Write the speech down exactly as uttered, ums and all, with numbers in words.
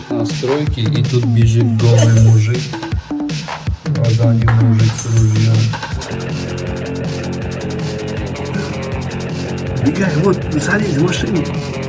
настройки, и тут бежит голый мужик, а за ним мужик с ружьем. Бегай, вот, садись в машину.